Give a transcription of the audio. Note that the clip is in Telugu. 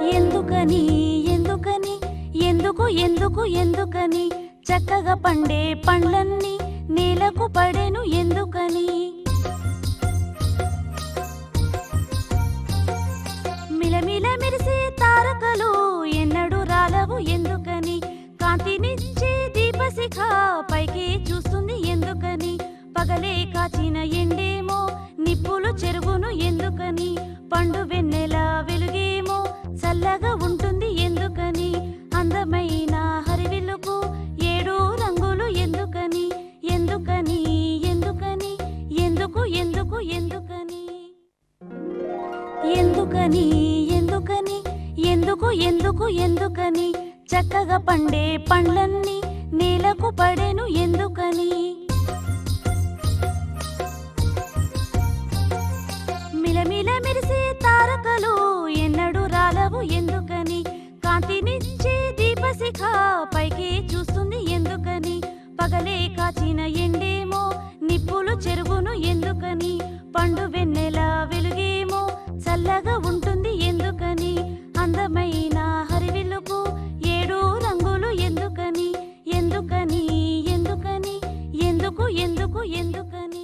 ఎందుకని ఎందుకని ఎందుకు ఎందుకు ఎందుకని చక్కగా పండే పండ్లన్నీ నేలకు పడెను ఎందుకని? మిలమిల మెరిసే తారకలు ఎన్నడూ రాలవు ఎందుకని? కాంతినిచ్చే దీపశిఖ పైకి చూస్తుంది ఎందుకని? పగలే కాచిన ఎండేమో నిప్పులు చెరుగును ఎందుకని? పండు వెన్నెల వెలుగేమో చల్లగా ఉంటుంది ఎందుకని? అందమైన హరివిల్లుకు 7 రంగులు ఎందుకని? ఎందుకని ఎందుకని ఎందుకు ఎందుకు ఎందుకని? ఎందుకని ఎందుకని ఎందుకు ఎందుకు ఎందుకని చక్కగా పండే పండ్లన్నీ నేలకు పడెను ఎందుకని? మిలమిల మెరిసే తారకలు ఎన్నడూ రాలవు ఎందుకని? కాంతినిచ్చే దీపశిఖ పైకి చూస్తుంది ఎందుకని? పగలే కాచిన ఎండేమో నిప్పులు చెరుగును ఎందుకని? పండు వెన్నెల